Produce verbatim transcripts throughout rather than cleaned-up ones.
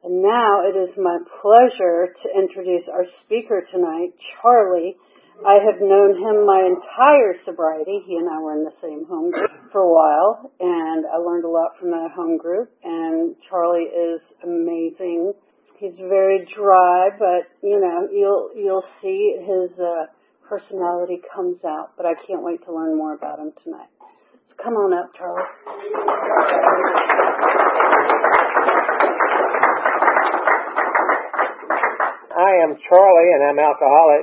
And now it is my pleasure to introduce our speaker tonight, Charlie. I have known him my entire sobriety. He and I were in the same home group for a while, and I learned a lot from that home group. And Charlie is amazing. He's very dry, but you know, you'll you'll see his uh, personality comes out. But I can't wait to learn more about him tonight. So come on up, Charlie. I am Charlie, and I'm alcoholic.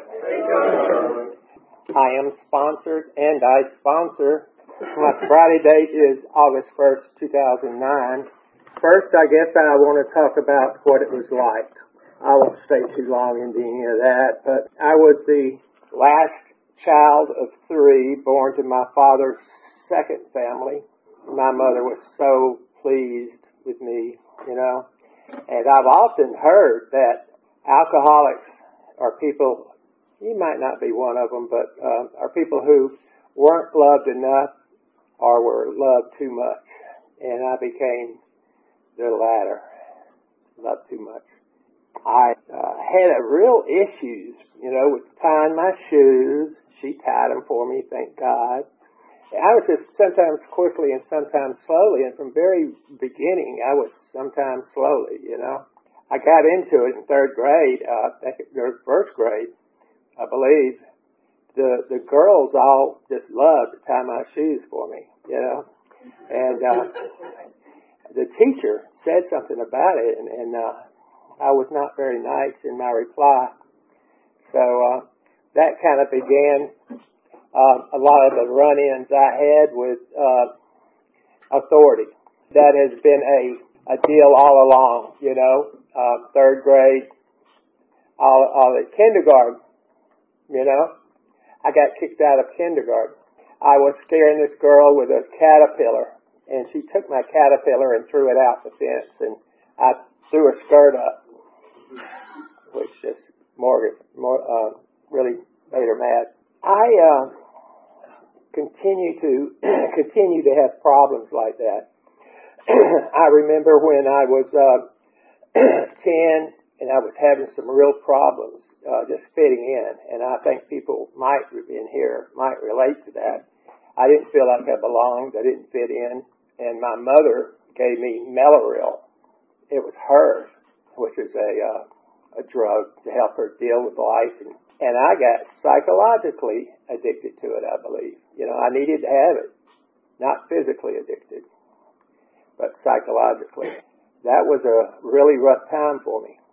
I am sponsored, and I sponsor. My sobriety date is August first, two thousand nine. First, I guess I want to talk about what it was like. I won't stay too long into any of that, but I was the last child of three born to my father's second family. My mother was so pleased with me, you know. And I've often heard that alcoholics are people, you might not be one of them, but uh, are people who weren't loved enough or were loved too much. And I became the latter, loved too much. I uh, had a real issues, you know, with tying my shoes. She tied them for me, thank God. I was just sometimes quickly and sometimes slowly, and from very beginning, I was sometimes slowly, you know. I got into it in third grade, uh, or first grade, I believe. The the girls all just loved to tie my shoes for me, you know. And uh, the teacher said something about it, and, and uh, I was not very nice in my reply. So uh, that kind of began uh, a lot of the run-ins I had with uh, authority. That has been a, a deal all along, you know. Uh, third grade, all, all at kindergarten, you know. I got kicked out of kindergarten. I was scaring this girl with a caterpillar, and she took my caterpillar and threw it out the fence, and I threw her skirt up, which just more, more uh, really made her mad. I uh, continue to continue to have problems like that. I remember when I was Uh, ten, and I was having some real problems uh, just fitting in, and I think people might in here might relate to that. I didn't feel like I belonged. I didn't fit in, and my mother gave me Mellaril. It was hers, which is a uh, a drug to help her deal with life, and, and I got psychologically addicted to it, I believe. You know, I needed to have it, not physically addicted, but psychologically. That was a really rough time for me.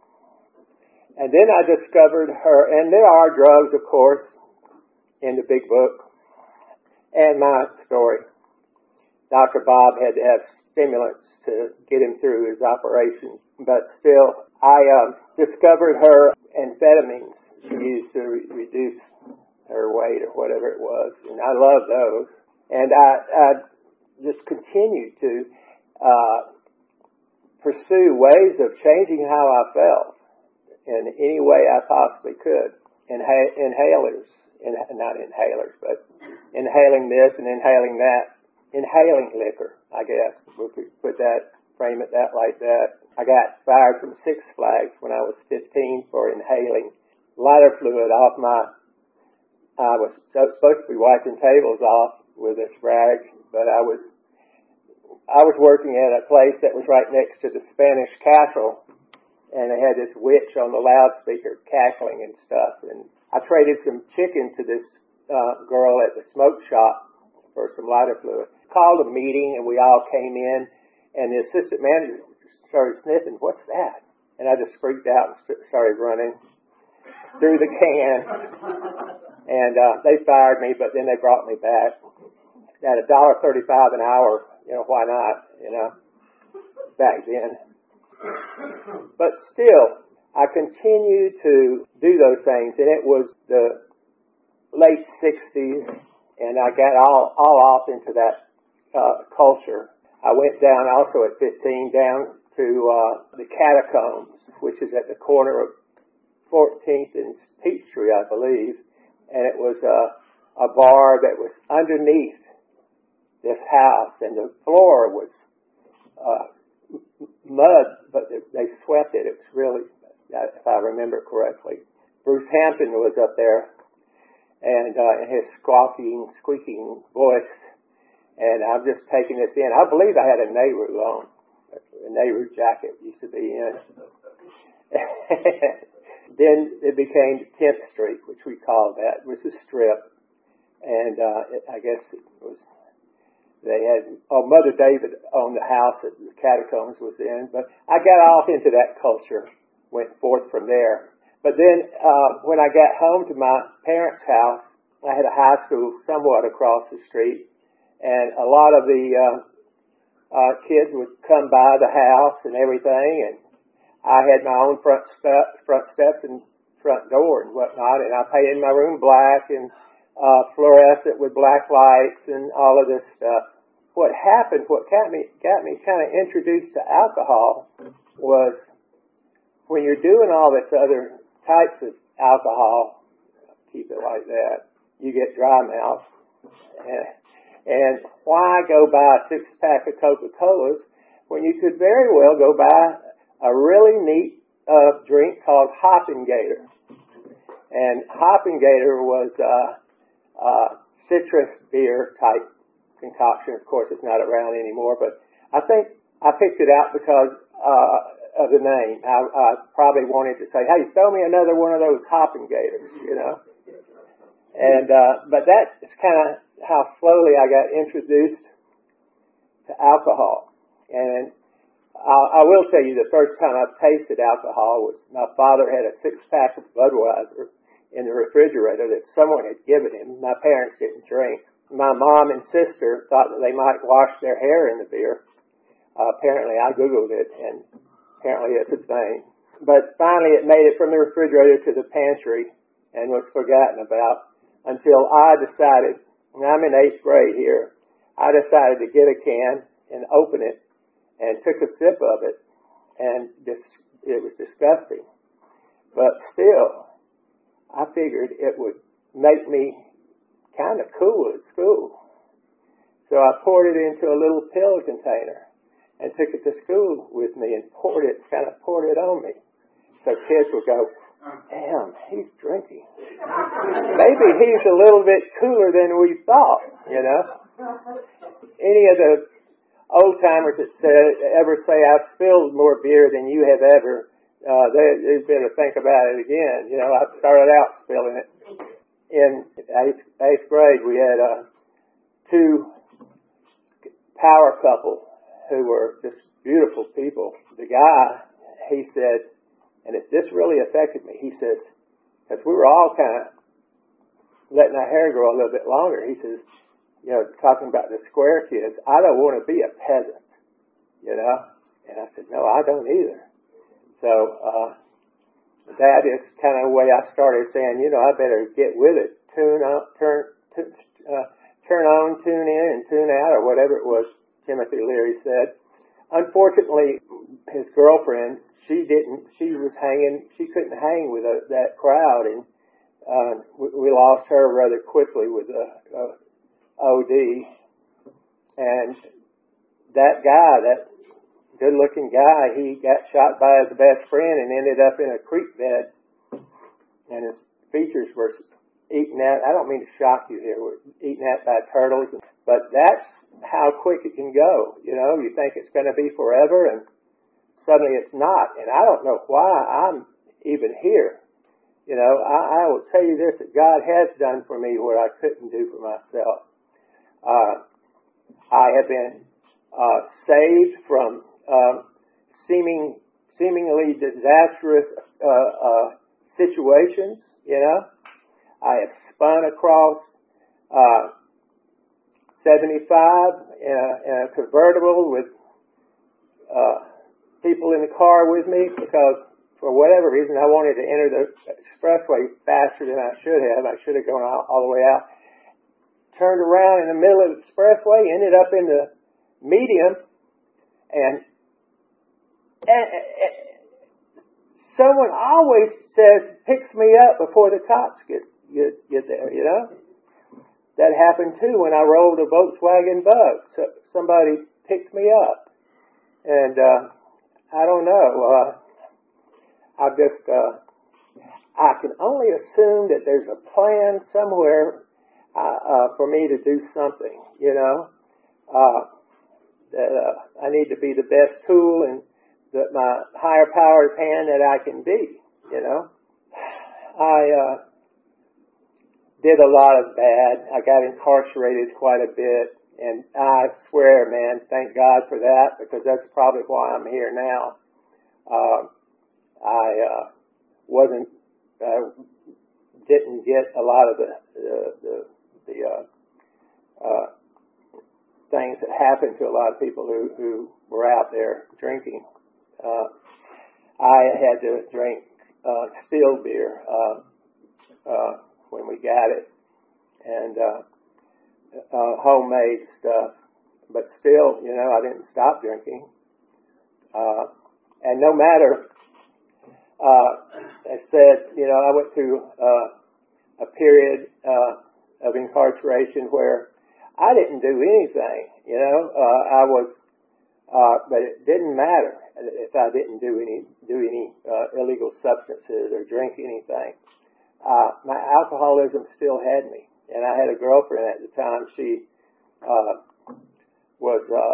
And then I discovered her, and there are drugs, of course, in the big book, and my story. Doctor Bob had to have stimulants to get him through his operations, but still, I uh, discovered her amphetamines she used to re- reduce her weight or whatever it was, and I love those. And I, I just continued to uh, pursue ways of changing how I felt in any way I possibly could. Inha- inhalers, in, not inhalers, but inhaling this and inhaling that. Inhaling liquor, I guess, we could put that, frame it that like that. I got fired from Six Flags when I was fifteen for inhaling lighter fluid off my, I was supposed to be wiping tables off with this rag, but I was I was working at a place that was right next to the Spanish castle, and they had this witch on the loudspeaker cackling and stuff. And I traded some chicken to this uh, girl at the smoke shop for some lighter fluid. Called a meeting, and we all came in, and the assistant manager started sniffing, "What's that?" And I just freaked out and st- started running through the can. And uh, they fired me, but then they brought me back at a dollar thirty-five an hour. You know, why not, you know, back then. But still, I continued to do those things, and it was the late sixties, and I got all, all off into that uh, culture. I went down also at fifteen, down to uh, the Catacombs, which is at the corner of fourteenth and Peachtree, I believe, and it was a, a bar that was underneath this house, and the floor was uh, mud, but they swept it. It was really, if I remember correctly. Bruce Hampton was up there, and uh, in his squawking, squeaking voice, and I'm just taking this in. I believe I had a Nehru on, a Nehru jacket used to be in. Then it became tenth Street, which we called that. It was a strip, and uh, it, I guess it was. They had, oh, Mother David owned the house that the Catacombs was in, but I got off into that culture, went forth from there. But then, uh, when I got home to my parents' house, I had a high school somewhat across the street, and a lot of the, uh, uh, kids would come by the house and everything, and I had my own front step, front steps and front door and whatnot, and I painted my room black and Uh, fluorescent with black lights and all of this stuff. What happened, what got me, got me kind of introduced to alcohol was when you're doing all this other types of alcohol, keep it like that, you get dry mouth. And, and why go buy a six pack of Coca-Colas when you could very well go buy a really neat uh, drink called Hoppengator. And Hoppengator was uh, Uh, citrus beer type concoction. Of course, it's not around anymore, but I think I picked it out because uh, of the name. I, I probably wanted to say, "Hey, throw me another one of those Hoppengators," you know. And uh, but that's kind of how slowly I got introduced to alcohol. And I, I will tell you, the first time I tasted alcohol was my father had a six pack of Budweiser in the refrigerator that someone had given him. My parents didn't drink. My mom and sister thought that they might wash their hair in the beer. Uh, apparently, I Googled it, and apparently it's a thing. But finally, it made it from the refrigerator to the pantry and was forgotten about until I decided, and I'm in eighth grade here, I decided to get a can and open it and took a sip of it, and this, it was disgusting. But still, I figured it would make me kind of cool at school. So I poured it into a little pill container and took it to school with me and poured it, kind of poured it on me. So kids would go, "Damn, he's drinking. Maybe he's a little bit cooler than we thought," you know. Any of the old timers that said, ever say, "I've spilled more beer than you have ever," Uh, they, they better think about it again. You know, I started out spilling it. In eighth, eighth grade, we had uh, two power couple who were just beautiful people. The guy, he said, and it, this really affected me, he says, because we were all kind of letting our hair grow a little bit longer, he says, you know, talking about the square kids, "I don't want to be a peasant," you know. And I said, "No, I don't either." So uh, that is kind of the way I started saying, you know, I better get with it, tune up, turn, t- uh, turn on, tune in, and tune out, or whatever it was Timothy Leary said. Unfortunately, his girlfriend, she didn't. She was hanging. She couldn't hang with a, that crowd, and uh, we, we lost her rather quickly with a, a O D. And that guy, that good-looking guy, he got shot by his best friend and ended up in a creek bed, and his features were eaten at. I don't mean to shock you here. Were eaten at by turtles, but that's how quick it can go. You know, you think it's going to be forever, and suddenly it's not. And I don't know why I'm even here. You know, I, I will tell you this, that God has done for me what I couldn't do for myself. Uh, I have been uh, saved from Uh, seeming, seemingly disastrous uh, uh, situations, you know. I have spun across uh, seventy-five in a, in a convertible with uh, people in the car with me because for whatever reason I wanted to enter the expressway faster than I should have. I should have gone all, all the way out. Turned around in the middle of the expressway, ended up in the medium, and And, and someone always says, picks me up before the cops get, get get there, you know. That happened too when I rolled a Volkswagen Bug. So somebody picked me up. And uh, I don't know. Uh, I just, uh, I can only assume that there's a plan somewhere uh, uh, for me to do something, you know. Uh, that uh, I need to be the best tool in the, my higher power's hand that I can be, you know. I uh, did a lot of bad. I got incarcerated quite a bit. And I swear, man, thank God for that, because that's probably why I'm here now. Uh, I uh, wasn't, uh, didn't get a lot of the the the, the uh, uh, things that happened to a lot of people who who were out there drinking. Uh, I had to drink uh, still beer uh, uh, when we got it, and. Uh, Uh, homemade stuff, but still, you know, I didn't stop drinking. Uh, and no matter, uh, I said, you know, I went through uh, a period uh, of incarceration where I didn't do anything, you know. Uh, I was, uh, but it didn't matter if I didn't do any do any uh, illegal substances or drink anything. Uh, my alcoholism still had me. And I had a girlfriend at the time. She uh, was uh,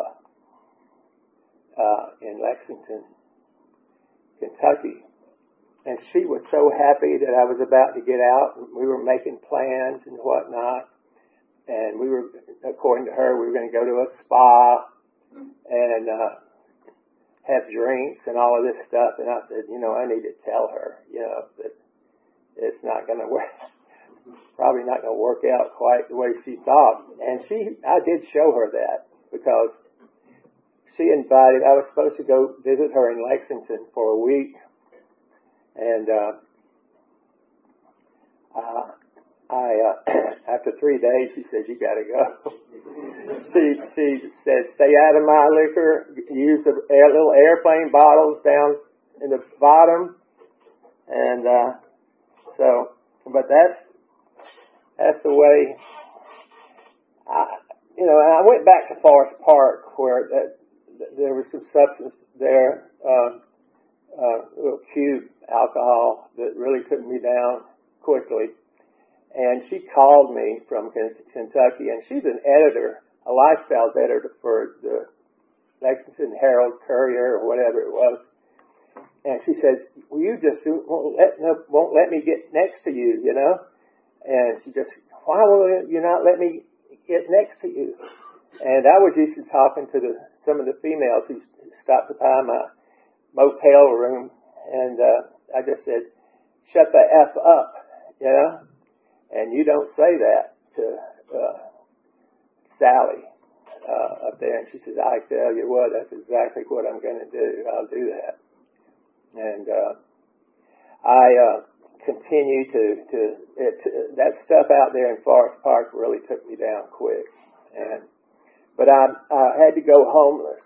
uh, in Lexington, Kentucky. And she was so happy that I was about to get out. And we were making plans and whatnot. And we were, according to her, we were going to go to a spa and uh, have drinks and all of this stuff. And I said, you know, I need to tell her, you know, that it's not going to work. Probably not going to work out quite the way she thought. And she, I did show her that, because she invited, I was supposed to go visit her in Lexington for a week. And, uh, uh, I, uh, after three days, she said, you got to go. she, she said, stay out of my liquor, use the air, little airplane bottles down in the bottom. And, uh, so, but that's, That's the way, I, you know, and I went back to Forest Park where that, there was some substance there, uh, uh, little cube alcohol that really took me down quickly. And she called me from Kentucky, and she's an editor, a lifestyle editor for the Lexington Herald Courier or whatever it was. And she says, well, you just won't let, won't let me get next to you, you know? And she just, why will you not let me get next to you? And I was used to talking to the, some of the females who stopped by my motel room, and uh, I just said, shut the F up, you know? And you don't say that to uh, Sally uh, up there. And she says, I tell you what, that's exactly what I'm going to do. I'll do that. And uh, I... Uh, continue to, to, it, to, that stuff out there in Forest Park really took me down quick. And, but I, I had to go homeless.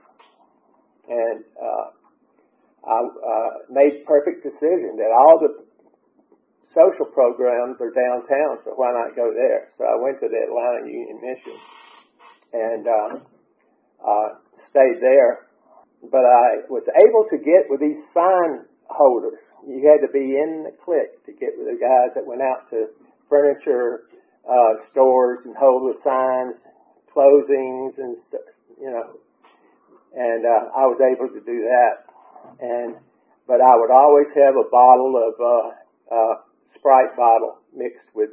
And, uh, I, uh, made perfect decision that all the social programs are downtown, so why not go there? So I went to the Atlanta Union Mission and, um, uh, stayed there. But I was able to get with these sign holders. You had to be in the clique to get with the guys that went out to furniture uh, stores and hold the signs, closings, and you know. And uh, I was able to do that. And but I would always have a bottle of uh, uh, Sprite bottle mixed with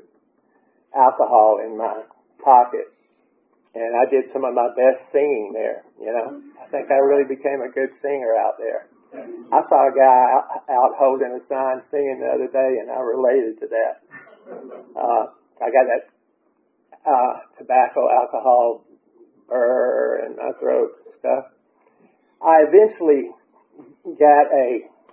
alcohol in my pocket. And I did some of my best singing there. You know, I think I really became a good singer out there. I saw a guy out holding a sign singing the other day, and I related to that. Uh, I got that uh, tobacco, alcohol burr in my throat and stuff. I eventually got a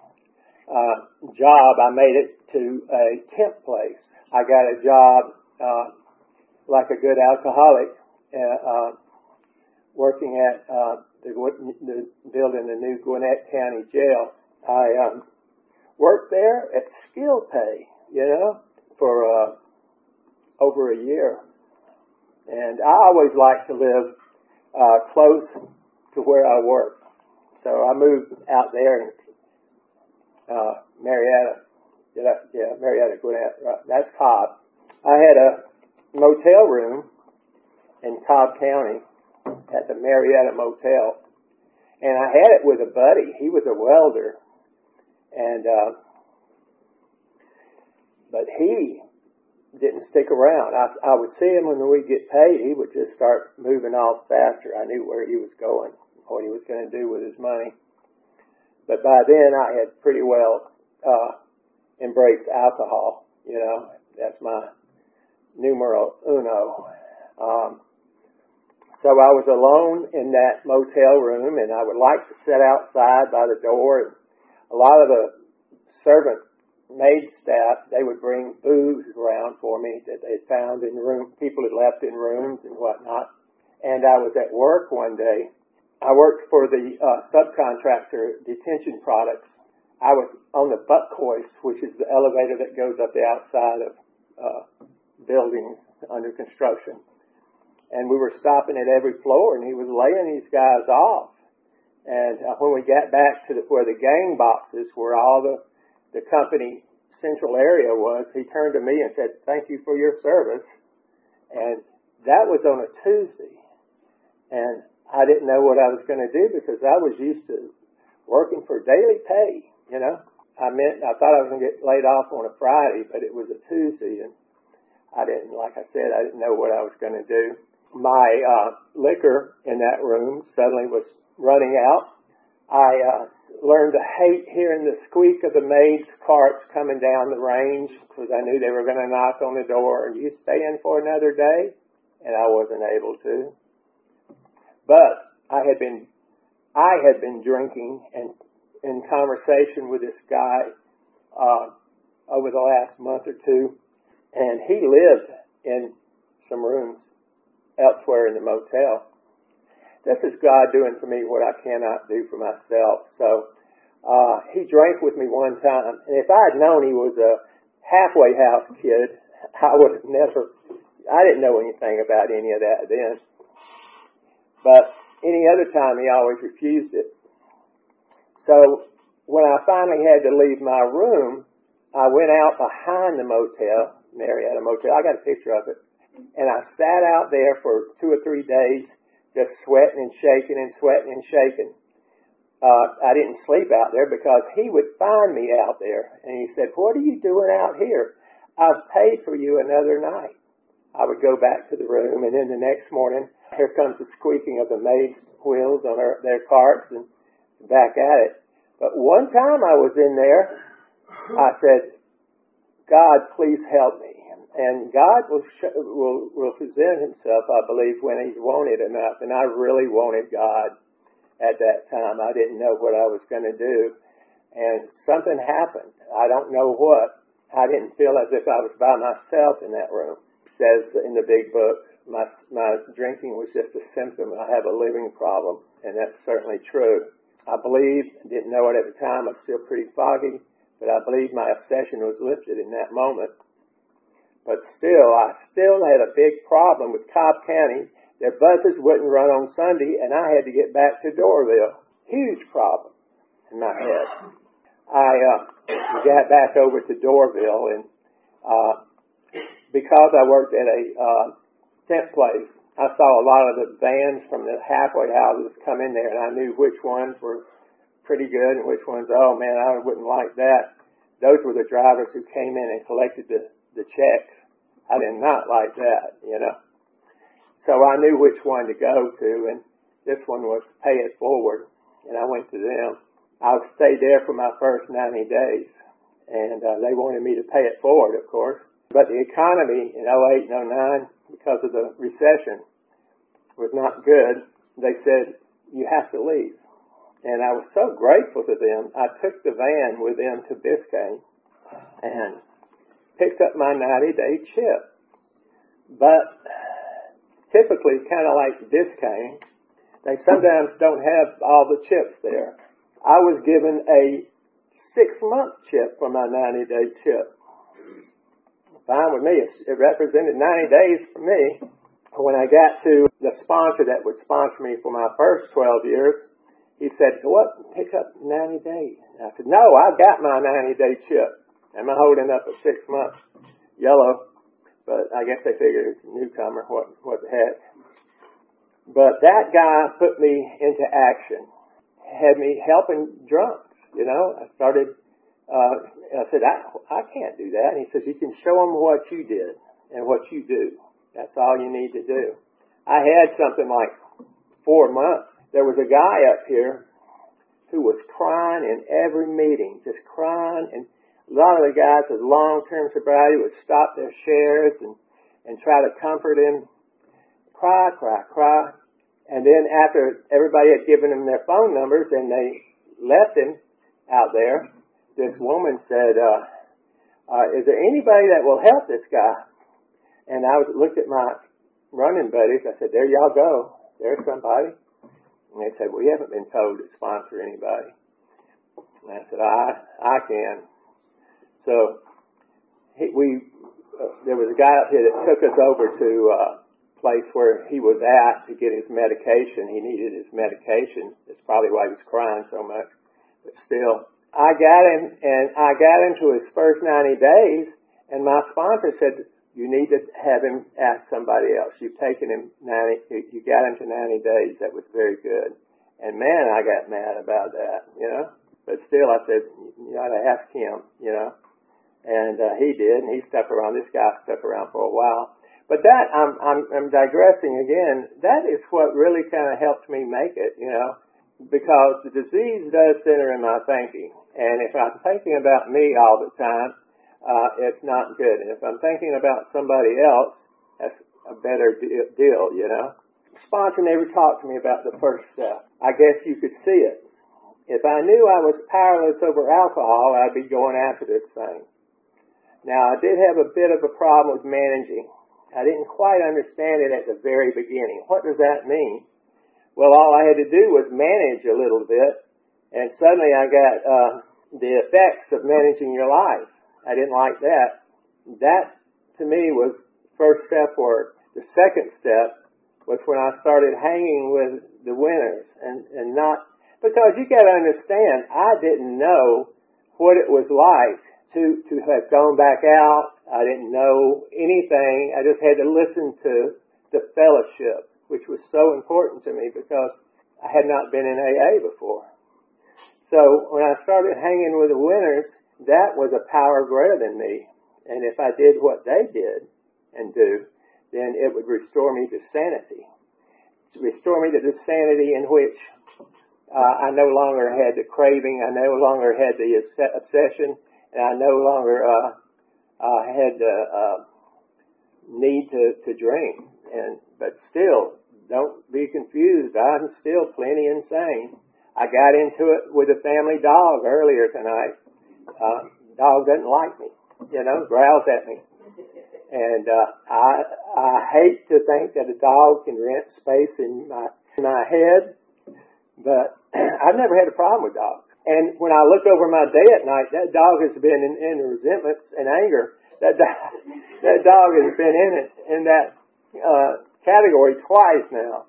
uh, job. I made it to a temp place. I got a job uh, like a good alcoholic uh, uh, working at uh, the, the building the new Gwinnett County Jail. I um, worked there at skill pay, you know, for uh, over a year. And I always like to live uh, close to where I work. So I moved out there in uh, Marietta. Did I? Yeah, Marietta, Gwinnett. Right. That's Cobb. I had a motel room in Cobb County at the Marietta Motel. And I had it with a buddy. He was a welder. And, uh, but he didn't stick around. I, I would see him when we'd get paid. He would just start moving off faster. I knew where he was going, what he was going to do with his money. But by then I had pretty well, uh, embraced alcohol. You know, that's my numero uno. Um, So I was alone in that motel room, and I would like to sit outside by the door. And a lot of the servant maid staff, they would bring booze around for me that they'd found in room, people had left in rooms and whatnot. And I was at work one day. I worked for the uh, subcontractor Detention Products. I was on the buck hoist, which is the elevator that goes up the outside of uh, buildings under construction. And we were stopping at every floor, and he was laying these guys off. And uh, when we got back to the, where the gang boxes, where all the, the company central area was, he turned to me and said, "Thank you for your service." And that was on a Tuesday. And I didn't know what I was going to do because I was used to working for daily pay, you know. I meant, I thought I was going to get laid off on a Friday, but it was a Tuesday. And I didn't, like I said, I didn't know what I was going to do. My uh, liquor in that room suddenly was running out. I uh, learned to hate hearing the squeak of the maids' carts coming down the range because I knew they were going to knock on the door and, "You stay in for another day?" And I wasn't able to. But I had been, I had been drinking and in conversation with this guy uh, over the last month or two, and he lived in some rooms elsewhere in the motel. This is God doing for me what I cannot do for myself. So uh, he drank with me one time, and if I had known he was a halfway house kid, I would have never, I didn't know anything about any of that then. But any other time, he always refused it. So when I finally had to leave my room, I went out behind the motel, Marietta Motel. I got a picture of it. And I sat out there for two or three days, just sweating and shaking and sweating and shaking. Uh, I didn't sleep out there because he would find me out there. And he said, "What are you doing out here? I've paid for you another night." I would go back to the room, and then the next morning, here comes the squeaking of the maids' wheels on their, their carts, and back at it. But one time I was in there, I said, "God, please help me." And God will, sh- will will present himself, I believe, when he's wanted enough. And I really wanted God at that time. I didn't know what I was going to do. And something happened. I don't know what. I didn't feel as if I was by myself in that room. It says in the big book, my, my drinking was just a symptom. I have a living problem. And that's certainly true. I believe, didn't know it at the time. I was still pretty foggy. But I believe my obsession was lifted in that moment. But still, I still had a big problem with Cobb County. Their buses wouldn't run on Sunday, and I had to get back to Doraville. Huge problem in my head. I uh, got back over to Doraville, and uh, because I worked at a uh, tent place, I saw a lot of the vans from the halfway houses come in there, and I knew which ones were pretty good and which ones, oh man, I wouldn't like that. Those were the drivers who came in and collected the the checks. I did not like that, you know. So I knew which one to go to, and this one was Pay It Forward, and I went to them. I stayed there for my first ninety days, and uh, they wanted me to pay it forward, of course. But the economy in oh eight and oh nine, because of the recession, was not good. They said, "You have to leave." And I was so grateful to them. I took the van with them to Biscayne, and picked up my ninety-day chip. But typically, kind of like Biscayne, they sometimes don't have all the chips there. I was given a six-month chip for my ninety-day chip. Fine with me. It represented ninety days for me. When I got to the sponsor that would sponsor me for my first twelve years, he said, go up and pick up ninety days. And I said, no, I got my ninety-day chip. I'm holding up a six-month yellow, but I guess they figured it's a newcomer, what, what the heck. But that guy put me into action, had me helping drunks, you know. I started, uh, I said, I, I can't do that. And he says, you can show them what you did and what you do. That's all you need to do. I had something like four months. There was a guy up here who was crying in every meeting, just crying. And a lot of the guys with long-term sobriety would stop their shares and, and try to comfort him. Cry, cry, cry. And then after everybody had given him their phone numbers and they left him out there, this woman said, uh, uh, is there anybody that will help this guy? And I was, looked at my running buddies. I said, there y'all go. There's somebody. And they said, we haven't been told to sponsor anybody. And I said, I, I can. So he, we, uh, there was a guy up here that took us over to uh, place where he was at to get his medication. He needed his medication. That's probably why he was crying so much. But still, I got him, and I got into his first ninety days, and my sponsor said, you need to have him ask somebody else. You've taken him ninety, you got him to ninety days. That was very good. And man, I got mad about that, you know. But still, I said, you ought to ask him, you know. And uh, he did, and he stuck around. This guy stuck around for a while. But that, I'm, I'm, I'm digressing again. That is what really kind of helped me make it, you know, because the disease does center in my thinking. And if I'm thinking about me all the time, uh, it's not good. And if I'm thinking about somebody else, that's a better de- deal, you know. The sponsor never talked to me about the first step. I guess you could see it. If I knew I was powerless over alcohol, I'd be going after this thing. Now, I did have a bit of a problem with managing. I didn't quite understand it at the very beginning. What does that mean? Well, all I had to do was manage a little bit, and suddenly I got uh, the effects of managing your life. I didn't like that. That, to me, was first step work. The second step was when I started hanging with the winners, and, and not, because you got to understand, I didn't know what it was like to, to have gone back out. I didn't know anything. I just had to listen to the fellowship, which was so important to me because I had not been in A A before. So when I started hanging with the winners, that was a power greater than me. And if I did what they did and do, then it would restore me to sanity. To restore me to the sanity in which uh, I no longer had the craving, I no longer had the obsession, and I no longer uh, uh, had the uh, need to, to drink. And but still, don't be confused. I'm still plenty insane. I got into it with a family dog earlier tonight. Uh, dog doesn't like me, you know, growls at me. And uh, I I hate to think that a dog can rent space in my in my head, but I've never had a problem with dogs. And when I look over my day at night, that dog has been in, in resentments and anger. That dog, that dog has been in it in that uh, category twice now.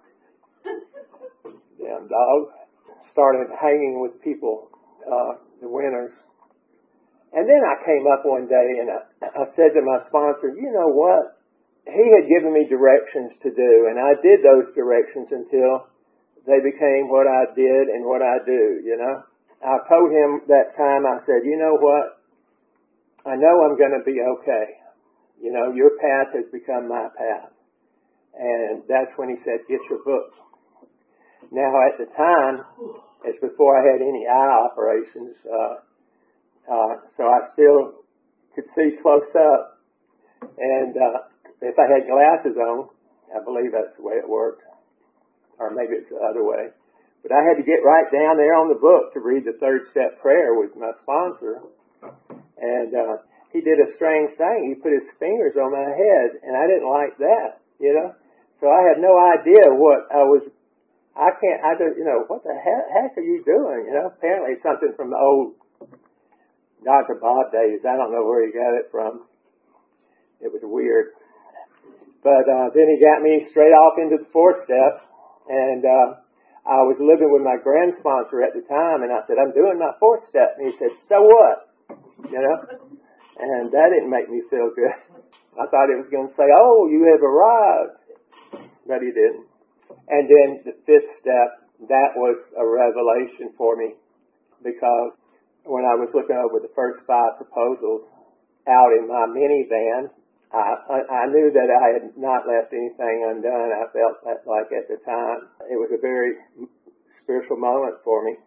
Damn dog. Started hanging with people, uh, the winners. And then I came up one day and I, I said to my sponsor, you know what? He had given me directions to do, and I did those directions until they became what I did and what I do, you know. I told him that time, I said, you know what? I know I'm going to be okay. You know, your path has become my path. And that's when he said, get your book. Now, at the time, it's before I had any eye operations, uh, uh, so I still could see close up. And uh, if I had glasses on, I believe that's the way it worked. Or maybe it's the other way. But I had to get right down there on the book to read the third step prayer with my sponsor. And uh, he did a strange thing. He put his fingers on my head, and I didn't like that, you know. So I had no idea what I was, I can't, I don't, you know, what the heck, heck are you doing, you know. Apparently it's something from the old Doctor Bob days. I don't know where he got it from. It was weird. But uh, then he got me straight off into the fourth step, and uh, I was living with my grand sponsor at the time, and I said, I'm doing my fourth step. And he said, so what? You know? And that didn't make me feel good. I thought he was going to say, oh, you have arrived. But he didn't. And then the fifth step, that was a revelation for me, because when I was looking over the first five proposals out in my minivan, I, I, I knew that I had not left anything undone. I felt that like at the time. It was a very spiritual moment for me.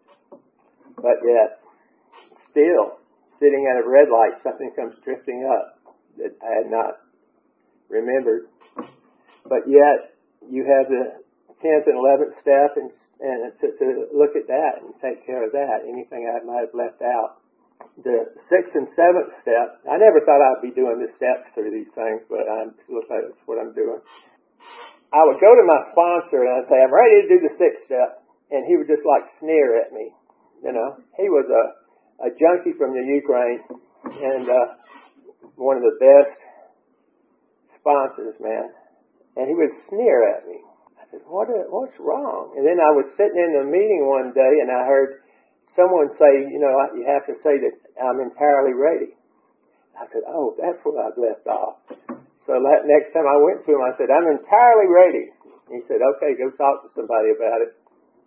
But yet, still, sitting at a red light, something comes drifting up that I had not remembered. But yet, you have the tenth and eleventh step, and, and to, to look at that and take care of that, anything I might have left out. The sixth and seventh step, I never thought I'd be doing the steps through these things, but I look like that's what I'm doing. I would go to my sponsor and I'd say, I'm ready to do the sixth step, and he would just like sneer at me. You know, he was a, a junkie from the Ukraine, and uh, one of the best sponsors, man. And he would sneer at me. I said, what, what's wrong? And then I was sitting in a meeting one day, and I heard someone say, you know, you have to say that I'm entirely ready. I said, oh, that's what I've left off. So that next time I went to him, I said, I'm entirely ready. He said, okay, go talk to somebody about it.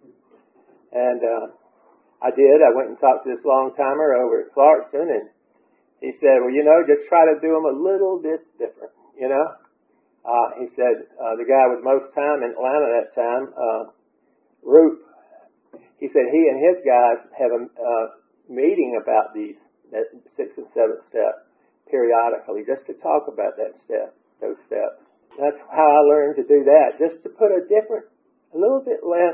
And uh, I did. I went and talked to this long-timer over at Clarkson, and he said, well, you know, just try to do them a little bit different, you know. Uh, he said, uh, the guy with most time in Atlanta that time, uh, Roop, he said he and his guys have a uh, meeting about these, that sixth and seventh step, periodically, just to talk about that step, those steps. That's how I learned to do that, just to put a different, a little bit less,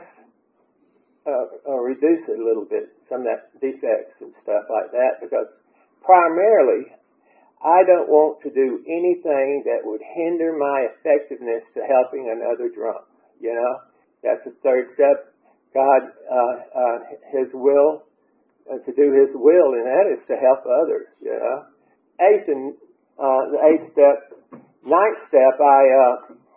uh, or reduce it a little bit, some of that defects and stuff like that, because primarily, I don't want to do anything that would hinder my effectiveness to helping another drunk, you know? That's the third step. God, uh, uh, His will, uh, to do His will, and that is to help others, you know. Eighth and, uh, the eighth step, ninth step, I, uh,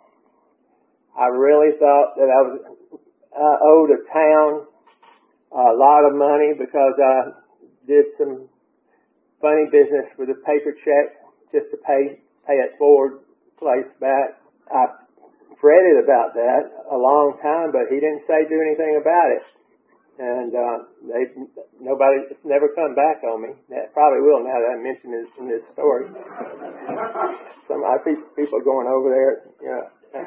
I really thought that I was, I owed a town a lot of money because I did some funny business with a paper check just to pay, pay it forward, place back. I fretted about that a long time, but he didn't say do anything about it. And uh, they nobody, it's never come back on me. That probably will now that I mentioned this in this story. Some I see people going over there, you know,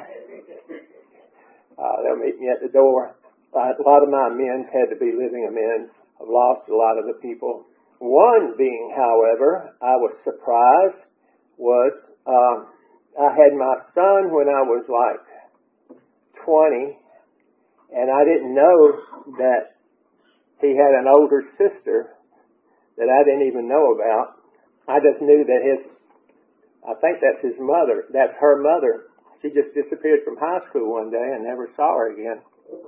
uh, they'll meet me at the door. Uh, a lot of my amends had to be living amends. I've lost a lot of the people. One being, however, I was surprised was um, I had my son when I was like twenty, and I didn't know that he had an older sister that I didn't even know about. I just knew that his, I think that's his mother, that's her mother. She just disappeared from high school one day and never saw her again.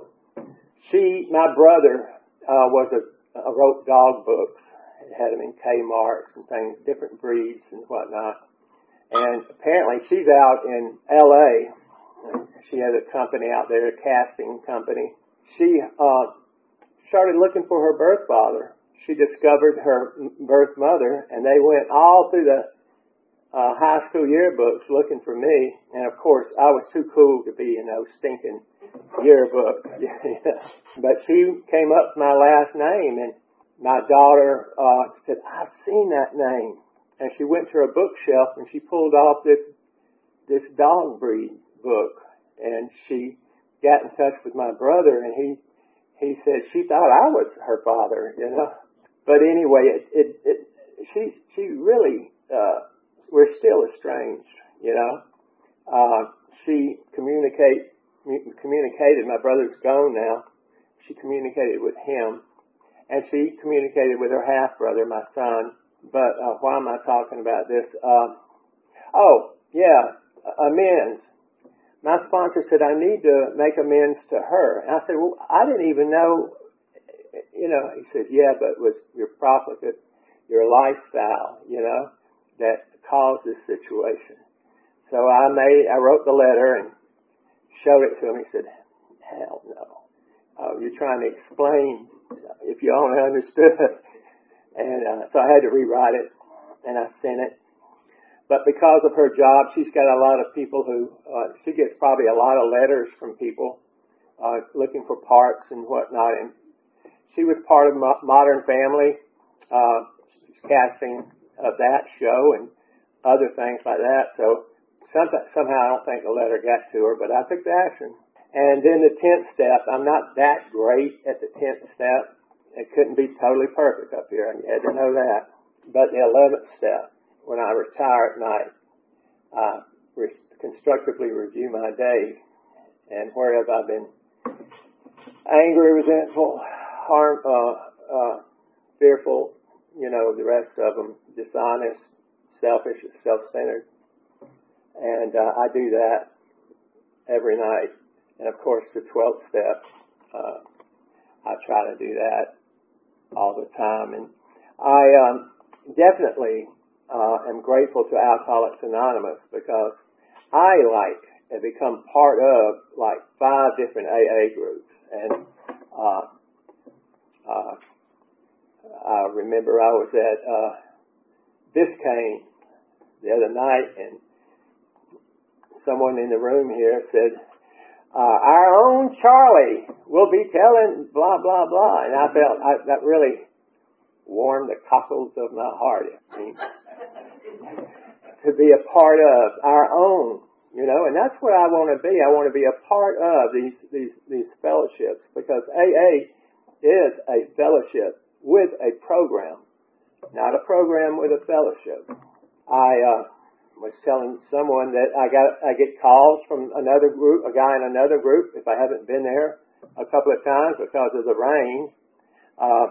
She, my brother, uh, was a, a wrote dog books. It had them in Kmart's and things, different breeds and whatnot. And apparently she's out in L A. She has a company out there, a casting company. She uh, started looking for her birth father. She discovered her birth mother, and they went all through the uh, high school yearbooks looking for me. And of course, I was too cool to be in those stinking yearbooks. But she came up with my last name, and my daughter uh, said, I've seen that name. And she went to her bookshelf and she pulled off this this dog breed book. And she got in touch with my brother, and he he said she thought I was her father, you know. But anyway, it it, it she she really uh, we're still estranged, you know. Uh, she communicate communicated. My brother's gone now. She communicated with him, and she communicated with her half brother, my son. But uh, why am I talking about this? Uh, oh, yeah, amends. My sponsor said, I need to make amends to her. And I said, well, I didn't even know, you know. He says, yeah, but it was your profligate, your lifestyle, you know, that caused this situation. So I made, I wrote the letter and showed it to him. He said, hell no. uh, you're trying to explain if you only understood. And uh, so I had to rewrite it, and I sent it. But because of her job, she's got a lot of people who, uh, she gets probably a lot of letters from people uh, looking for parts and whatnot. And she was part of Mo- Modern Family, uh, casting of that show and other things like that. So some, somehow I don't think the letter got to her, but I took the action. And then the tenth step, I'm not that great at the tenth step. It couldn't be totally perfect up here, and you had to know that. But the eleventh step, when I retire at night, I re- constructively review my day, and where have I been angry, resentful, harm, uh, uh, fearful, you know, the rest of them, dishonest, selfish, self-centered. And uh, I do that every night. And of course, the twelfth step, uh, I try to do that all the time. And I um, definitely uh, am grateful to Alcoholics Anonymous, because I, like, have become part of, like, five different A A groups. And uh, uh, I remember I was at uh, Biscayne the other night, and someone in the room here said, Uh, our own Charlie will be telling blah, blah, blah. And I felt I, that really warmed the cockles of my heart. I mean, to be a part of our own, you know, and that's what I want to be. I want to be a part of these, these, these fellowships, because A A is a fellowship with a program, not a program with a fellowship. I, uh, was telling someone that I got, I get calls from another group, a guy in another group, if I haven't been there a couple of times because of the rain. Uh,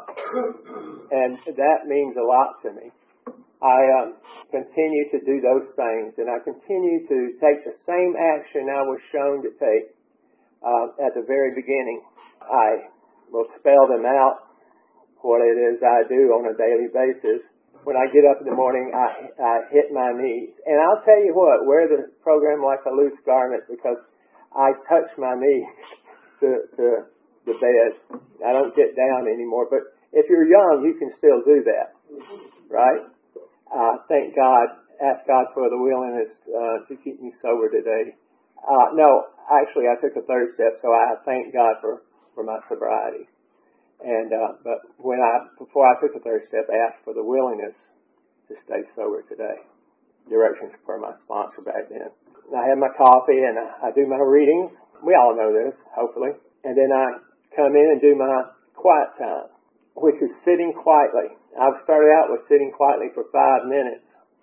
and that means a lot to me. I um, continue to do those things, and I continue to take the same action I was shown to take uh, at the very beginning. I will spell them out, what it is I do on a daily basis. When I get up in the morning, I, I hit my knees. And I'll tell you what, wear the program like a loose garment, because I touch my knees to, to the bed. I don't get down anymore. But if you're young, you can still do that, right? Uh, thank God, ask God for the willingness uh, to keep me sober today. Uh, no, actually, I took a third step, so I thank God for, for my sobriety. And, uh, but when I, before I took the third step, I asked for the willingness to stay sober today. Directions for my sponsor back then. And I have my coffee, and I, I do my readings. We all know this, hopefully. And then I come in and do my quiet time, which is sitting quietly. I've started out with sitting quietly for five minutes.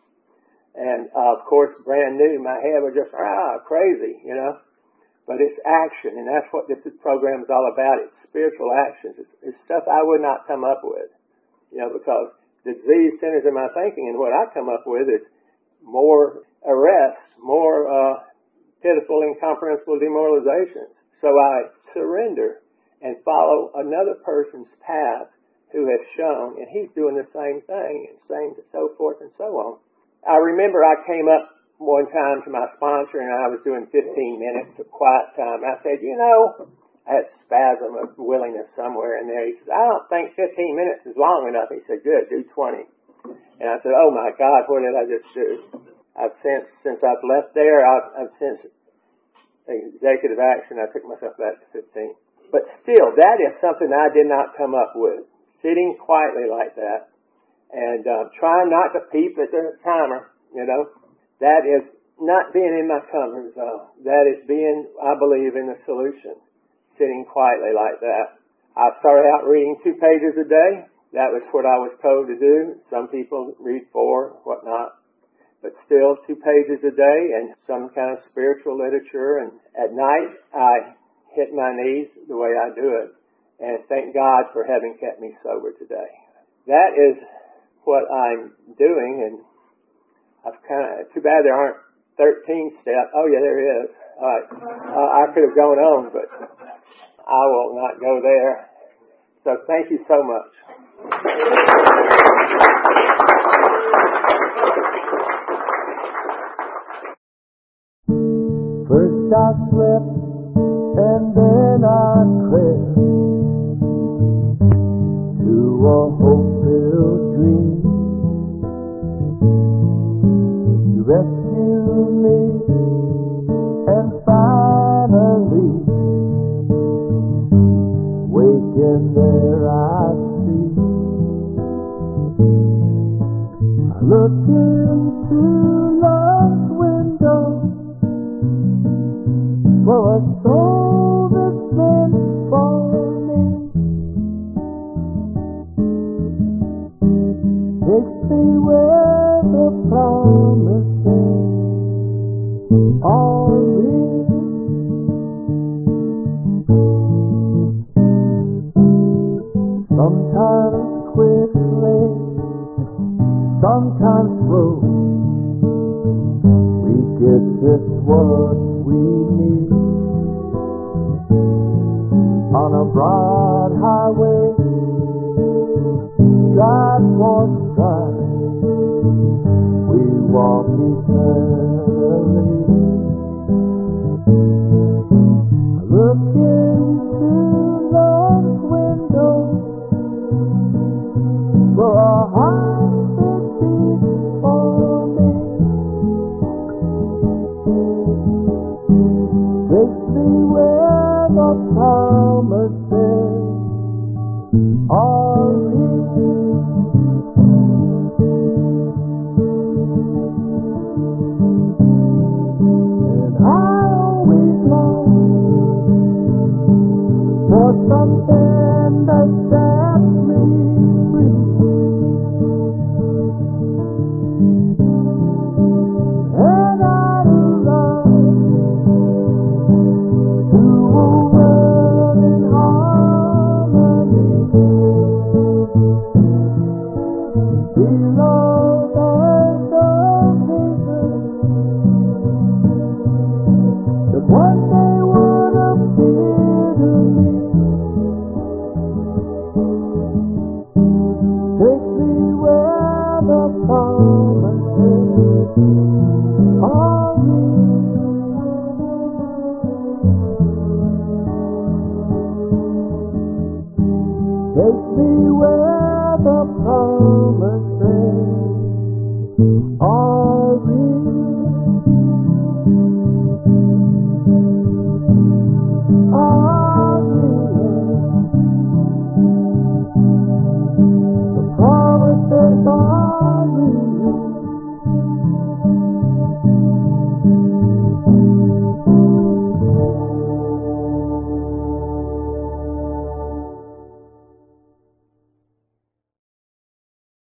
And, uh, of course, brand new, my head was just, ah, crazy, you know. But it's action, and that's what this program is all about. It's spiritual actions. It's, it's stuff I would not come up with, you know, because the disease centers in my thinking, and what I come up with is more arrests, more uh, pitiful, incomprehensible demoralizations. So I surrender and follow another person's path who has shown, and he's doing the same thing, and same so forth and so on. I remember I came up one time to my sponsor, and I was doing fifteen minutes of quiet time. I said, you know, I had a spasm of willingness somewhere in there. He said, I don't think fifteen minutes is long enough. He said, good, do twenty. And I said, oh my God, what did I just do? I've since, since I've left there, I've, I've since executive action, I took myself back to fifteen. But still, that is something I did not come up with. Sitting quietly like that, and uh, trying not to peep at the timer, you know. That is not being in my comfort zone. That is being, I believe, in the solution. Sitting quietly like that. I started out reading two pages a day. That was what I was told to do. Some people read four, whatnot. But still, two pages a day and some kind of spiritual literature. And at night, I hit my knees the way I do it. And thank God for having kept me sober today. That is what I'm doing, and I've kind of, too bad there aren't thirteen steps. Oh yeah, there is. All right. Uh, I could have gone on, but I will not go there. So thank you so much. First I slept, and then I crept rescue me, and finally, waking there I see. I look into love's window for a soul that's meant for me. Takes me where the promises are real. Sometimes quickly, sometimes slow, we get just what we need. On a broad highway, God walks by, we walk eternally. I look into love's window for a heart that beats for me. Takes me where the promises are real. And I always long for something that sets me free. And I love to a world in harmony. Below there's a vision that one day would appear to me. Take me where the promises